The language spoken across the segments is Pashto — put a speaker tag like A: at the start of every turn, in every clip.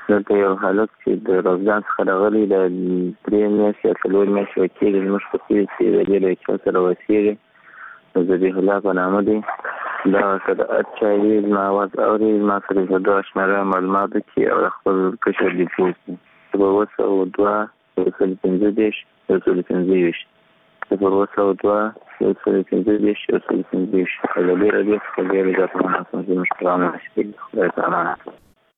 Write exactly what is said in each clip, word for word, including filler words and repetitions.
A: دلته یو هلک چې د روزګان څخه راغلی د درې میاشتې یا څلور میاشتې کېږي زموږ په کلي کې د دې له یو چا سره اوسېږي د ذبیح الله په نامه دی. دغه که د هر چا وي زما اواز اوري زما سره د دغه شمېره معلومات وکړي او د خپل کشر دي پوښتني. صفر اووه سوه دوه یو سل پنځه دېرش یو سل پنځه ویشت صفر اووه سوه دوه یو سل پنځه دېرش یو سل پنځه ویشت ازادي راډیو څخه ډېرې زیاتې مننه زموږ پروګرامونه شته. خدای تعالی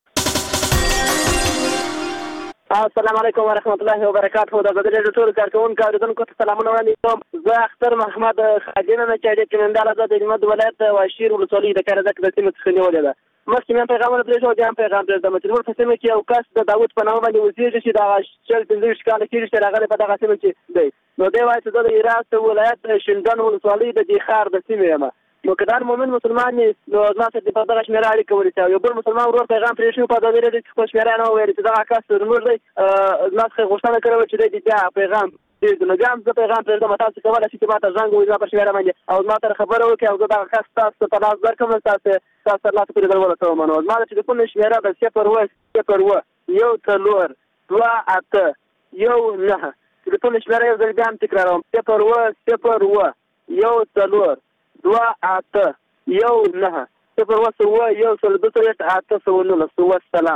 B: السلام علیکم ورحمت الله وبرکاته. د ازادي راډیو ټول کارکوونکو اورېدونکو ته سلامونه وړاندې کوم. زه اختر محمد خادم یم چې د کمنداله زه د هلمند ولایت واشیر ولسوالۍ د کارزک د سیمې څخه نیولې ده. مخکې مې پیغامونه پرېښود بیا هم پیغام پرېږدم چې زموږ په سیمه کې یو کس د داود په نامه باندې اوسېږي چې دغه شل پنځه ویشت کاله کېږي چې راغلی په دغه سیمه کې دی. نو دی وایي چې زه د هرات ولایت شینډنډ ولسوالۍ د دې ښار د سیمې یم. نو که دا مؤمن مسلمان یې نو زما سره دې په دغه شمېره اړیکه ونیسي. یو بل مسلمان ورور پیغام پرې شوی په ازادي راډیو کې خپل شمېره نه وویل چې دغه کس زموږ دی. زما څخه غوښتنه کړې وه چې دی دې بیا پیغام پرېږدو. نو بیا هم زه پیغام پرېږدم. تاسو کولی شئ چې ما ته زنګ ووهئ زما په شمېره باندې او زما سره خبره وکړئ او زه دغه کس تاسو ته لاس درکړم تاسو تاسو ترلاسه کړي در ورسوم. نو زما د ټلیفون شمېره ده صفر اووه صفر اووه یو څلور دوه اته یو نهه. ټلیفون شمېره یو ځل بیا هم تکراروم صفر اووه صفر اووه یو څلور دوه اته یو نهه صفر اووه اووه یو سل دوه څلوېښت اته سوه نولس. والسلام.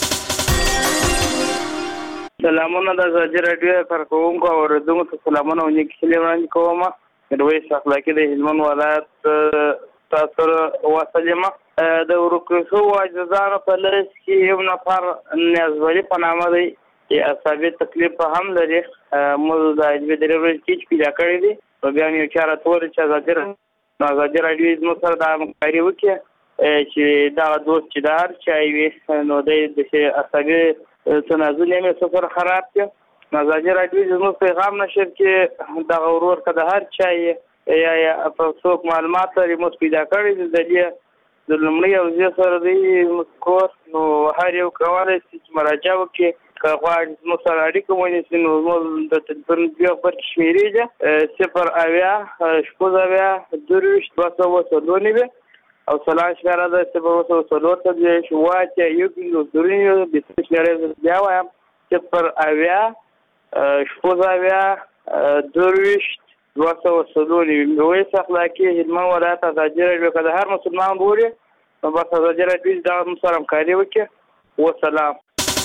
C: سلامونه د ازادي راډیو کارکوونکو او اورېدونکو ته سلامونه او نیکې هیلې وړاندې کوم. میرویس اخلاقي د هلمند ولایت تاسو سره واصل یم. د ورکو شوو عاجزانو په لړز کې یو نفر نیازولي په نامه دی چې اعصابي تکلیف هم لري. موږ د علمي درې ورځې کې پیدا کړی دی نو بیا مې یو چا راته وویل چې ازادي نو ازادي راډیو زموږ سره دا همکاري وکړي چې دغه دوست چې د هر چا وي نو دی داسې عصبي تنازل یې مې سفر خراب کړي. نو ازادي راډیو زموږ پیغام نشر کې دغه ورور که د هر چا یې یا یا څوک معلومات لري موږ پیدا کړی دی د دې د لومړي اوضاع سره دی زموږ کور نو هر یو کولی شي چې مراجعه وکړي. که غواړي زموږ سره اړیکه ونیسي نو زموږ د تلیفون دوه غبرګې شمېرې دي صفر اویا شپږ اویا درویشت دوه سوه څلور نوي او سلام شمېره ده صفر اووه سوه څلور څلوېښت اووه اتیا یو پنځوس درې نوي. بېسیم شمېره بیا وایم صفر اویا شپږ اویا درویشت دوه سوه څلور نوي. میرویس اخلاقي هلمند ولایت ازادي راډیو که د هر مسلمان ګوري نو بس ازادي راډیو دغه موږ سره همکاري وکړي. وسلام.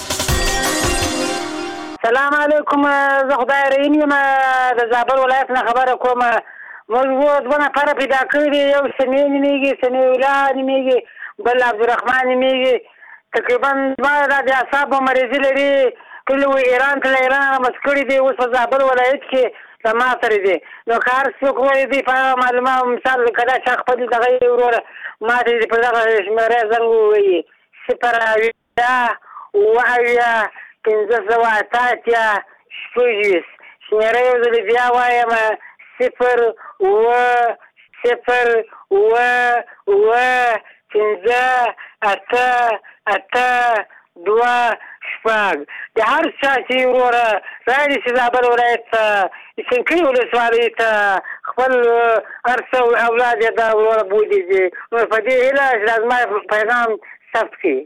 D: سلام علیکم. زه خدای رحیم یم د زابل ولایت نه خبره کوم. موږ اووه دوه نفره پیدا کړي دي. یو سمیع نومېږي سمیع الله نومېږي بل عبدالرحمن نومېږي. تقریبا دواړه دا د اعصابو مریضي لري. کلي و ایران ته له ایران رامس کړي دي. اوس په زابل ولایت کې له ما سره دي. نو که هر څوک وایي دوی په هغه معلومات مثال که دا چا خپل دغه یې وروره ما ته په دغه شمېره زنګ ووایي صفر اویا اووه اویا پنځه سوه اته اتیا شپږ ویشت. شمېره یو ځل بیا وایم صفر اووه صفر اووه اووه پنځه اته اته دوه شپږ. د هر چا چې وروره راشي چې زابل ولایت ته سنکۍ ولسوالۍ ته خپل هر څه اولاد یې دا وروره بولي دي. نو په دې هیله چې دا زما پیغام ثبت کړي.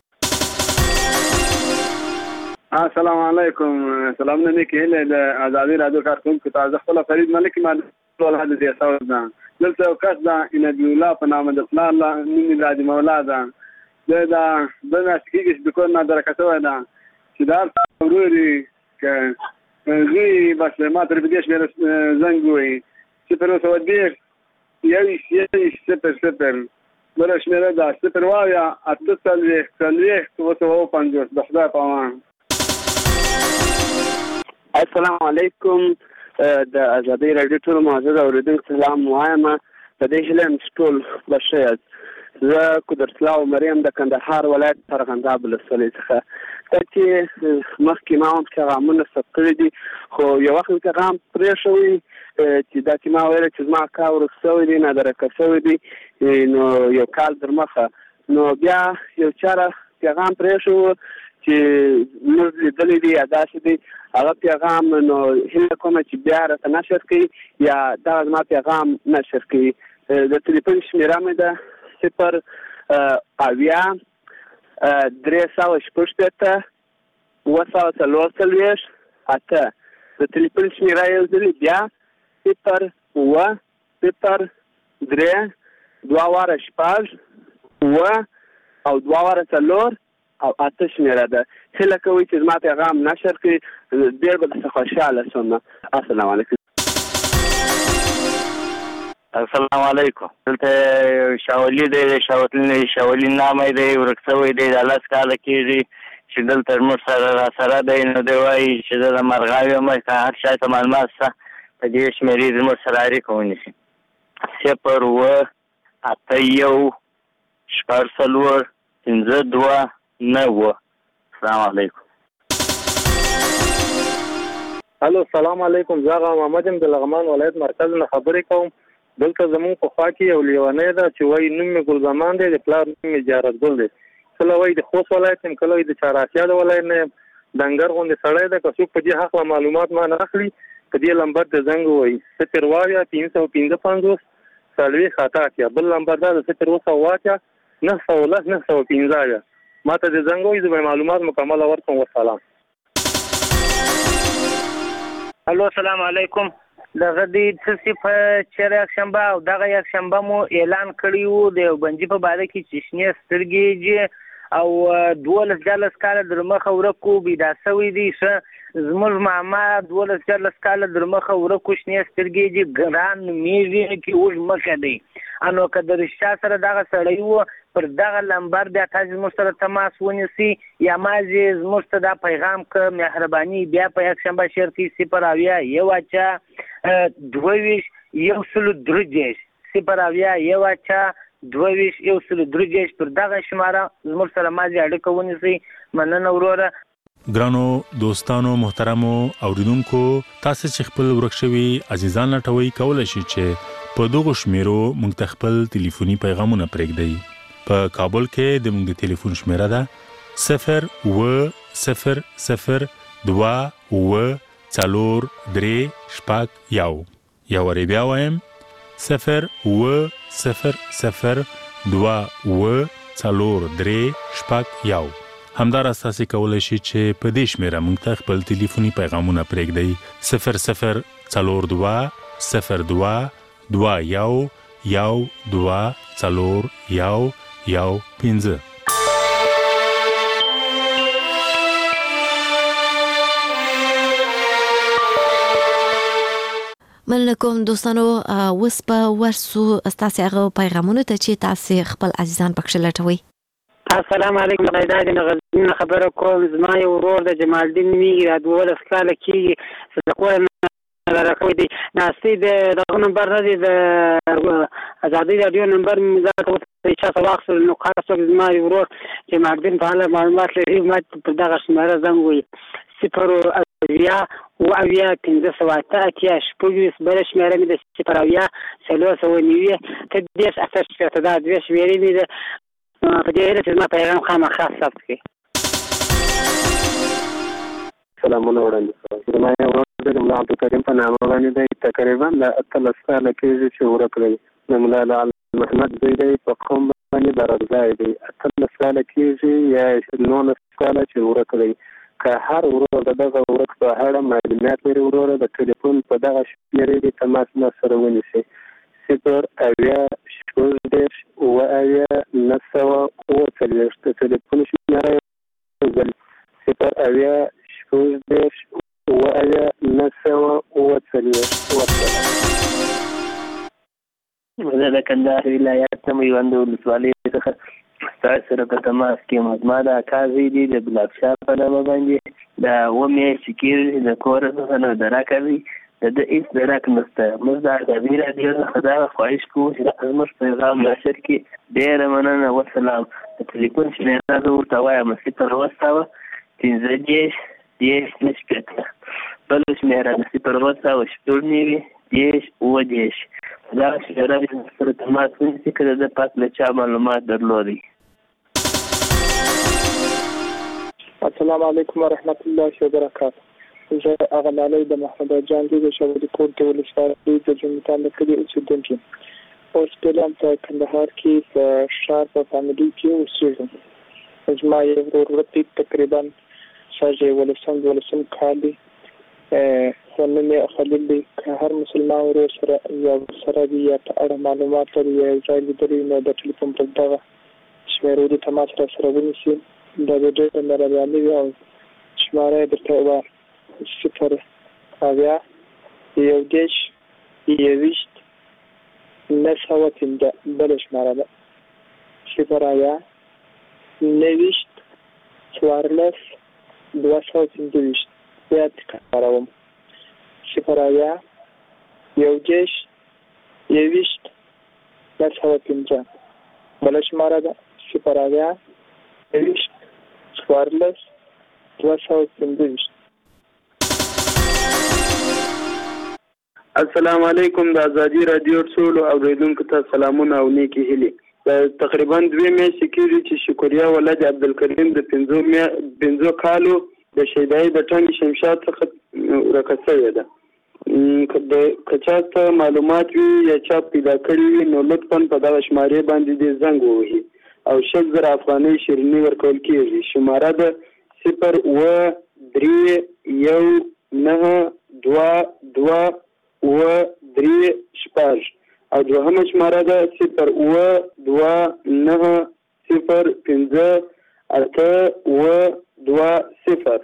E: السلام علیکم. سلامونه نیکې هیلې د ازادي راډیو کارکوونکو ته. زه خپله فرید ملک یم ولایت د دیساو ده. دلته یو کس ده انبي الله په نامه د پلار نوم یې راجي مولا ده. د دا دوه میاشتې کېږي چې د کور نه درکه شوی ده چې د هر څه ورور یې که زوی بس ما ته په دې شمېره زنګ ووایي صفر اووه سوه دېرش یوویشت یوویشت صفر صفر بله شمېره ده صفر اویا اته څلوېښت څلوېښت اووه سوه اووه پنځوس. د خدای په امان.
F: السلام علیکم. د ازادي راډیو ټول معزز اورېدونکو سلام وایم. په دې هیله یم چې ټول به ښه یاست. زه قدرتالله عمر یم د کندهار ولایت ارغنداب ولسوالۍ څخه. دا چې مخکې ما هم پیغامونه ثبت کړي دي خو یو وخت مې پیغام پرېښوی چې دا چې ما ویل چې زما کار ورک شوی دی نادرکه شوی دی نو یو کال در مخه نو بیا یو چا را پیغام پرېښو چې موږ لیدلی دی یا داسې دی هغه پیغام نو هیله کومه چې بیا راته نشر کړي یا دغه زما پیغام نشر کړي. د تلیفون شمېره مې ده صفر اویا درې سوه شپږ شپېته اووه سوه څلور څلوېښت اته. د تلیفون شمېره یو ځلې بیا صفر اووه صفر درې دوه واره شپږ اووه او دوه واره څلور او اته شمېره ده. هیله کوئ چې زما پیغام نشر کړئ، ډېر به درڅخه خوشحاله شم. السلام علیکم.
C: السلام علیکم. دلته شاولي دی، شاولي شاولي نامه دی، ورک شوی دی، د لس کاله کېږي چې دلته زموږ سره را سره دی. نو دی وایي چې زه د مرغاوي یم، که هر چا ته معلومات شته په دې شمېرې زموږ سره اړیکه ونیسي. صفر اووه اته یو شپږ څلور پنځه دوه نوه. السلام علیکم.
G: الو السلام علیکم. زه هغه محمد یم د لغمان ولایت مرکز نه خبرې کوم. دلته زموږ په خوا کې یو لیونی ده چې وایي نوم مې ګلزمان دی، د پلار نوم مې جارت ګل دی. کله وایي د خوست ولایت یم، کله وایي د چهاراسیا د ولایت نه یم. ډنګر غوندې سړی ده، که څوک په دې هکله معلومات ما نه اخلي په دې لمبر ته زنګ ووایي صفر اوه اویا پنځه سوه پنځه پنځوس څلوېښت اته اتیا. بل لمبر دا د صفر اوه سوه اتیا نهه سوه لس نهه سوه پنځه اویا. ما ته د زنګ ووایي، زه به معلومات مکمله ورکړم. وسلام.
H: الو السلام علیکم. دغه د څه په چېرې یکشنبه او دغه یکشنبه مو اعلان کړی وو د یو بندي په باره کې چې شنې سترګې او دولس دیارلس کاله در مخه ورک و بیدا شوی دی. ښه زموږ ماما دولس دیارلس کاله در مخه ورک و شنې سترګې دي، ګران نومېږي چې اوږد مخه دی. انو که د رښتیا سره دغه سړی و پر دغه لمبر بیا تاسو زموږ سره تماس ونیسئ یا مازې زموږ ته دا پیغام که مهرباني بیا په یکشنبه شعر کې صفر اویا یو اچا دوه ویشت یو سلو درې دېرش صفر اویا یو اچا دوه ویشت یو سلو درې دېرش پر دغه شماره زموږ سره مازې اړیکه ونیسئ. مننه وروره.
I: ګرانو دوستانو محترمو اوریدونکو، تاسو چې خپل ورک شوي عزیزان لټوئ کولی شئ چې په دغو شمیرو موږ ته خپل ټلیفوني پیغامونه پرېږدئ. په کابل کې د موږ د ټلیفون شمیره ده صفر اووه صفر صفر دوه اووه څلور درې شپږ یو. یا وارې بیا وایم صفر اووه صفر صفر دوه اووه څلور درې شپږ یو. همداراز تاسو کولی شئ چې په دې شمیره موږ ته خپل ټلیفوني پیغامونه پرېږدئ صفر صفر څلور دوه صفر دوه دوه یو یو دوه څلور یو یو پنځه.
J: مننه کوم دوستانو. اوس په ورسو ستاسو هغه پیغامونو ته چې تاسو خپل عزیزان پکښې لټوئ.
D: السلام علیکم. غیداد نه غزنین خبره کوم. زما یو ورور د جمال الدین نومیږي، را دولس کاله کېږي، صدقوه راکوي دی. ناستې د دغه نمبر نه دی، د ازادي راډیو نمبر مې ځا ته چا ته واخیستل. نو هر څوک زما یو ورور چې مالدین په اړه معلومات لري ما په دغه شمېره زنګ ووایي صفر اویا اووه اویا پنځه سوه اته اتیا شپږ ویشت. بله شمېره مې د صفر اویا څلور سوه نوي اته دېرش اته شپېته. دا دوې شمېرې مې ده. په دې هیله چې زما پیغام خامخا ثبت کړي.
F: سلامونه وړاندې. زما یو ورور د ملا عبدالکریم په نامه باندې دی، تقریبا د اتلس کاله کېږي چې ورک دی. د ملا لعل محمد زوی دی، په قوم باندې درغځای دی. اتلس کاله کېږي یا نولس کاله چې ورک دی. که هر ورور د دغه ورک په اړه معلومات لري، وروره د ټلیفون په دغه شمېرې د تماس ما سره ونیسي صفر اویا شپږ دېرش اووه اویا نهه سوه اووه څلوېښت. د ټلیفون شمېره صفر اویا شپږ دېرش اووه اویا نهه سوه اووه څلوېښت.
C: زه د کندهار ولایت نه میوند ولسوالۍ څخه ستاسو سره په تماس کې یم. زما د اکا زوی دی د ګلابشاه په نامه باندې، د اوه میاشتې کېږي د کوره څخه نه درک دی، د ده هېڅ درک نشته. موږ د ازادي راډیو څخه دا خواهش کوو چې زموږ پیغام نشر کړي. ډېره مننه. وسلام. د ټلیفون شمېره زه ورته وایم صفر اووه سوه پنځه دېرش دېرش نه شپېته. بله شمېره د صفر اووه سوه شپږ نوي دېرش اووه دېرش. دا شمېره چې سره تماس ونیسي که د ده پاس له چا معلومات درلودی.
K: السلام علیکم ورحمت الله وبرکاته. زه هغه لالی د محمد جان دی د شاولي کوټ د ولسوالۍ د جومتان د کلي اوسېدونکی. اوس فعلا په کندهار کې په ښار په فامیلي کې اوسېږم. زما یو ورور ورته تقریبا شاید ولسم ولسم کال دی خو نوم یې خلیل دی. که هر مسلمان ورور سره یا سره دی یا په اړه معلومات لري یا یو ځای لیدلی نو د ټلیفون پر دغه شمېرو دې تماس را سره ونیسي. دا به ډېره مهرباني وي او شماره یې درته ووایه صفر اویا یو دېرش یوویشت نهه سوه پنځه بله شماره ده صفر اویا نهویشت څوارلس دوه سوه پنځه ویشت. بیا تکراروم صفر اویا یو دېرش یوویشت نهه سوه پنځه بله شماره ده صفر اویا نهویشت څوارلس دوه سوه پنځه ویشت.
F: السلام علیکم. د ازادي رادیو ټولو اوریدونکو ته سلامونه او نیکی هیلې. تقریبا دوه میاشتې کېږي چې شکریا ولد عبدالکریم د پنځو میا پنځو کالو د شیدای د ټنګ شمشاد څخه ورکه شوې ده. که چا ته معلومات وي یا چا پیدا کړي وي نو لطفا په دغه شمارې باندې دې زنګ ووهي او شل زره افغانۍ شیریني ورکول کېږي. شماره ده صفر اوه درې یو نهه دوه دوه اوه درې شپږ او دوهمه شماره ده صفر اوه دوه نهه صفر پنځه اته اوه دوه صفر.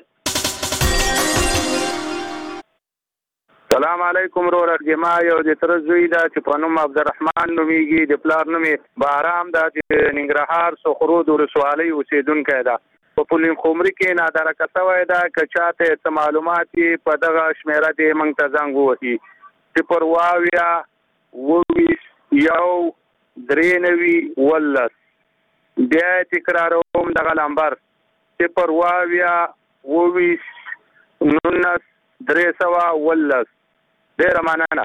C: سلام علیکم ورور ارجما یو د تر زوی دا چې په نوم عبدالرحمن نومیږي د پلار نوم بارام دا چې ننګرهار سخرود ولسوالۍ اوسیدونکی ده. په پولین خمري کې نادرکه شوی ده. که چاته څه معلومات په دغه شمېره دې موږ ته زنګ ووهي صفر اویا اوویشت یو درې نوي اوولس. بیا یې تکراروم دغه نمبر صفر اویا اوویشت نولس درې سوه اوولس. ډېره مننه.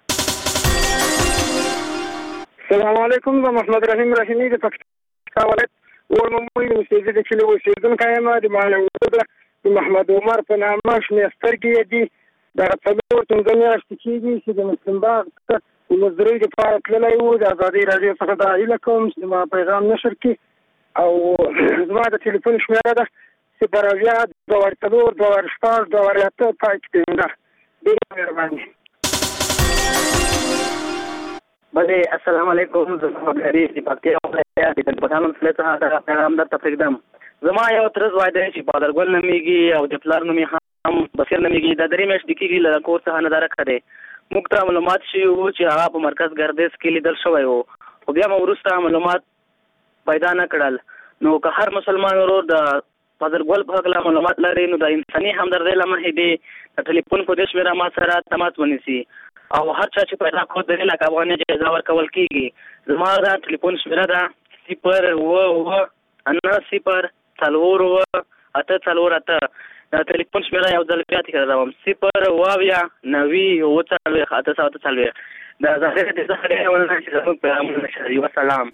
L: السلام علیکم. زه محمد رحیم رحیمي د پکتیکا ولایت ورمموی د اوسېدي د کلي اوسېدونکی یم. د معنوي د محمد عمر په نامه شنې سترګې یې دي. دغه څلور پنځه میاشتې کېږي چې د مسلم باغ ته د مزدورۍ دپاره تللی و. د ازادۍ راډیو څخه دا هیله کوم چې زما پیغام نشر کړي او زما د ټلیفون شمېره ده صفر اویا دوه وارې څلور دوه وارې شپږ دوه وارې اته پای کې پنځه. ډېره مهرباني.
H: بله السلام علیکم. زه محمد غریب د پکتیا ولایت د پټانو ولسوالۍ څخه دغه پیغام درته پرېږدم. زما یو تره زوی دی چې بادرګل نومیږي او د پلار نوم یې هم بصیر نومیږي. دا درې میاشتې کېږي له کور څخه ندارکه دی. موږ ته معلومات شوي وو چې هغه په مرکز ګردیز کې لیدل شوی و خو بیا مو وروسته معلومات پیدا نه کړل. نو که هر مسلمان ورور د بادرګل په هکله معلومات لري نو د انساني همدردۍ له مخې دې د ټلیفون په دې شمېره ما سره تماس ونیسي او هر چا چې پیدا کړو د لکه افغانۍ جایزه ورکول کېږي. زما دا ټلیفون شمېره ده صفر اوه اوه نهه صفر څلور اوه اته څلور اته. دا ټلیفون شمېره یو ځل بیا تکراروم صفر اوه اویا نوي اوه څلوېښت اته سوه اته څلوېښت. د ظاهر د څخه ډېره مننه چې زموږ پیغامونه نشروي. وسلام.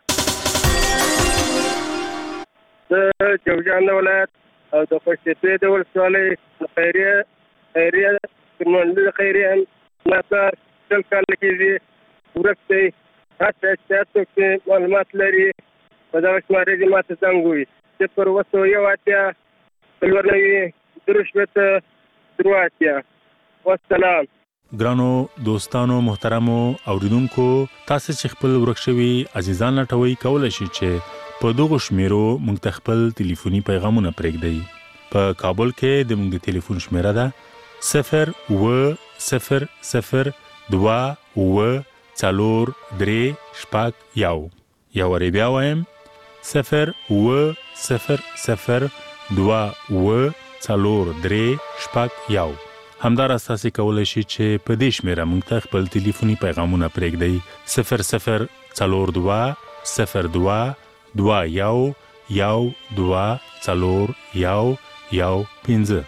L: د جوزجان ولایت او د خوشتېپې د ولسوالۍ د خیریه خیریه منډل خیریه ناصر شل کاله کېږي ورک دی. هر چا چې هر څوک چې معلومات لري په دغه شمارې دې ما ته زنګ ووهي صفر اوه سوه یو اتیا څلور نوي درې شپېته درې اتیا. والسلام.
I: ګرانو دوستانو محترمو اوریدونکو تاسو چې خپل ورک شوي عزیزان لټوي کولی شئ چې په دغو شمیرو موږ ته خپل ټلیفوني پیغامونه پرېږدئ. په کابل کې د موږ د ټلیفون شمیره ده صفر اوه صفر صفر دوه اوه څلور درې شپږ یو. یو وارې بیا وایم صفر اوه صفر صفر دوه اوه څلور درې شپږ یو. همداراز تاسو کولی شئ چې په دې شمیره موږ ته خپل ټلیفوني پیغامونه پرېږدئ صفر صفر څلور دوه صفر دوه دوه یو یو دوه څلور یو یو پنځه.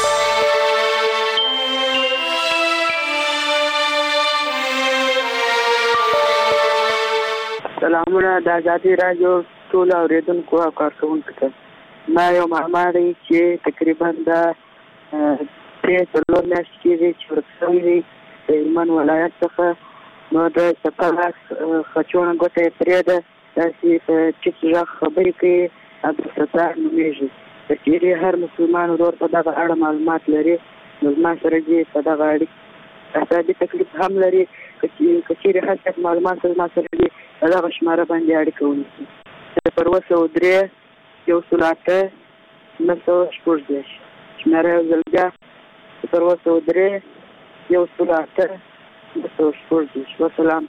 M: سلامونه د ازادي راډیو ټول اوریدونکو او کارکونکو ته. ما یو ماما دی چې تقریبا د درې څلور میاشتې کېږي چې ورک شوی دی د هلمند ولایت څخه. نو د چپه لاس خچونه ګوته یې پرې ده داسې په ټیټ غږ خبرې کوي عبدالستار نومیږي. که چیرې هر مسلمان ورور په دغه اړه معلومات لري نو زما سره دې په دغه اړیکه اعصابي تکلیف هم لري، که چیرې هر څه معلومات زما سره دي په دغه شماره باندې اړیکه ونیسي. صفر اووه سوه درې یو سل اته نهه سوه شپږ دېرش. شماره یو ځل بیا صفر اووه سوه درې یو سل اته نهه سوه شپږ دېرش. وسلام.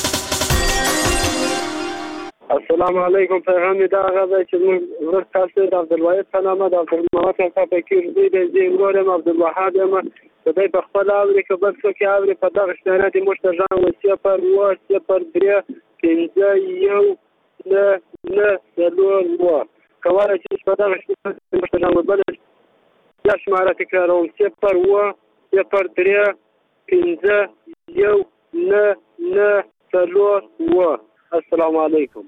E: السلام علیکم. پیغام مې دا هغه دی چې موږ ورور تاسو د عبدالواحد په نامه د عبدالمحمد کاکا فقیر زوی دی. زه یې ورور یم عبدالوهاب یم. که دی په خپله اوري که بل څوک یې اوري په دغه شمېره دې موږ ته غږ وکړي. صفر اووه صفر درې پنځه یو نهه نهه څلور اووه. کولی شئ چې په دغه شمېره دې موږ ته غږ وکړي. بیا شماره تکراروم. صفر اووه صفر درې پنځه یو نهه نهه څلور اووه. السلام علیکم.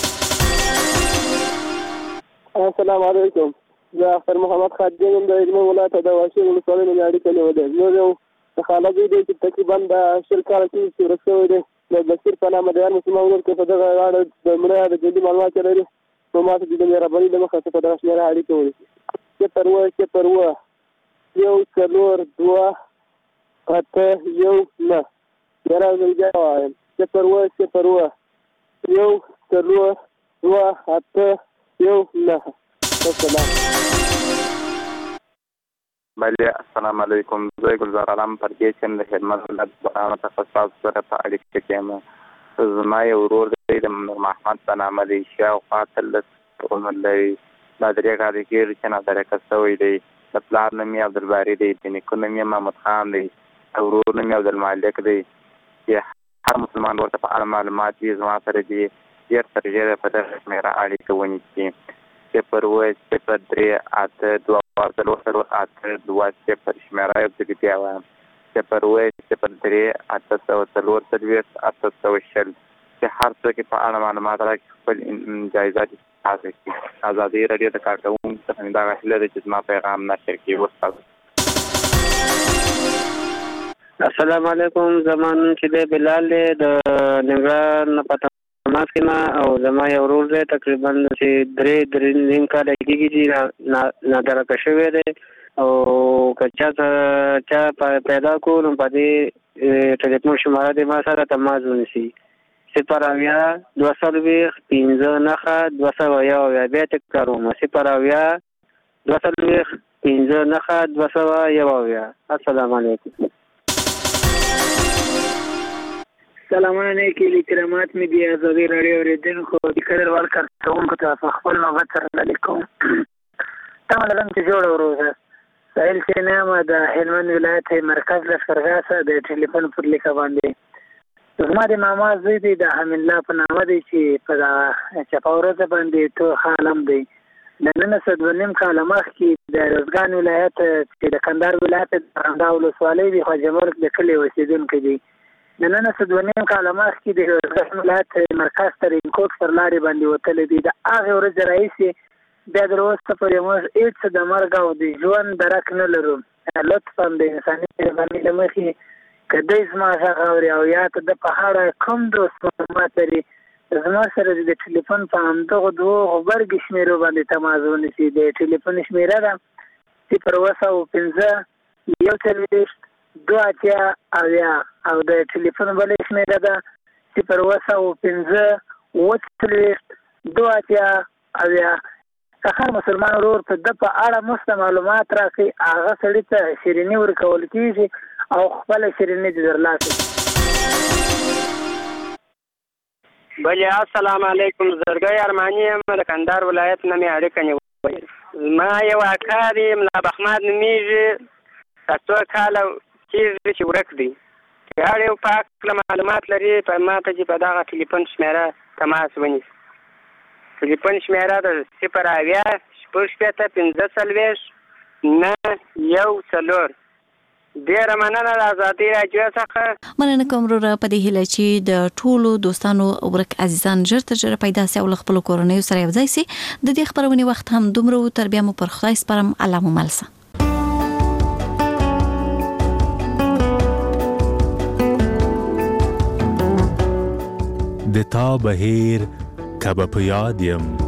B: السلام علیکم. زه اختر محمد خادم یم د هلمند ولایت د واشیر ولسوالۍ نه مې اړیکه نیولې. زموږ یو خاله زوی دی چې تقریبا د شل کاله کېږي چې ورک شوی دی. د بشیر په نامه د هر مسلمان ورور کې په دغه اړه د مړه د ژوندي معلومات لري. نو ما ته د مهرباني له مخې په دغه شمېره اړیکه ونیسي. صفر اووه صفر اووه یو څلور دوه اته یو نهه. بیا یو ځل بیا وایم. صفر اووه صفر اووه یو څلور دوه اته یو نهه. السلام.
A: بله السلام علیکم. زه ګلزار علم پردیسم د هلمند ولایت بغاوه تخصص سره په اړیکه کې یم. زما یو ورور دی د نور محمد په نامه دی. شاوخوا اتلس عمر لري. دا درې کاله کېږي چې نادرکه شوی دی. د پلار نوم یې عبدالباري دی. د نیکه نوم یې محمود خان دی. ورور نوم یې عبدالمالک دی. هر مسلمان ورته په اړه معلومات وي زما سره دي ډېر تر ډېره په دغه شمېره اړیکه ونیسي. صفر اووه صفر درې اته دوه څلور څلور اته دوه صفر. شمېره یو ځل بیا وایم. صفر اووه صفر درې اته سوه څلور څلوېښت اته سوه شل. چې هر څوک یې په اړه معلومات راکړي خپل جایزات حاصل کړي. ازادي راډیو د کارکوونکو څخه مې دغه هیله ده چې زما پیغام نشر کړي. وسلام.
F: السلام علیکم. زمان چې دی بلال دی د ننګرهار نه په تماس کې نه او زما یو ورور دی تقریبا چې درې درې نیم کاله کېږي چې نادرکه شوی دی او که چا چا پیدا کړو نو په دې ټلیفون شماره دی ما سره تماس ونیسي. صفر اویا دوه څلوېښت پنځه نښه دوه سوه یو اویا. بیا تکراروم. صفر اویا دوه څلوېښت پنځه نښه دوه سوه یو اویا. السلام علیکم.
N: سلامونه نیکې کرامات مې دي ازادي راډیو اورېدونکو د کډوال کارکوونکو ته په خپل نوبت سره وړاندې کوم. تمه لرم چې جوړه وروځه. سهیل سینام د هلمند ولایت مرکز لښکرګاه څخه د ټلیفون پر لیکه باندې زما د ماما زوی دی د حمید الله په نامه دی چې په دغه چپه ورځ باندې تو عالم دی. د نن څه دوه نیم کاله مخکې د روزګان ولایت چې د کندهار ولایت د رندا ولسوالۍ د خواجه مرګ د کلي اوسېدونکی دی. د نن څه دوه نیم کاله مخکې د روزګان ولایت مرکز ته رینکوټ پر لارې باندې وتلی دی. د هغې ورځې راهیسې بیا تر اوسه پورې موږ هېڅ د مرګ او د ژوند درک نه لرو. لطفا د انساني مهربانۍ له مخې که دی زما غږ اوري او یا که د په اړه کوم دوست معلومات لري زما سره د ټلیفون په همدغو دوو غبرګې شمېرو باندې تماس ونیسي. د ټلیفون شمېره ده صفر اووه سوه پنځه یو څلوېښت دوه اتیا اویا او د ټلیفون بلې شمېره ده صفر اووه سوه پنځه اووه څلوېښت دوه اتیا اویا. که هر مسلمان ورور په ده په اړه مفته معلومات راکړي هغه سړي ته شیریني ورکول کېږي او خپله شیریني دې درلاسه کړي.
O: بلې السلام علیکم. زرګی ارماني یم د کندهار ولایت نه مې اړیکه نیولې. زما یو اکا دی ملا بحمد نومیږي. څو کاله کېږي چې ورک دی. که هر یو په هکله معلومات لري په ما ته چې په دغه ټلیفون شمېره تماس ونیسي. ټلیفون شمېره د صفر اویا شپږ شپېته پنځه څلوېښت نهه یو څلور. ډېره مننه د ازادي راډیو څخه.
J: مننه کوم وروره په دې هیله چې د ټولو دوستانو ورک عزیزان ژر تر ژره پیدا سي او له خپلو کورنیو سره یو ځای سي. د دې خپرونې وخت هم دومره و. تر بیا مو پر خدای سپارم. الله مو مل شه.
I: د تا بهیر کبه په یاد یم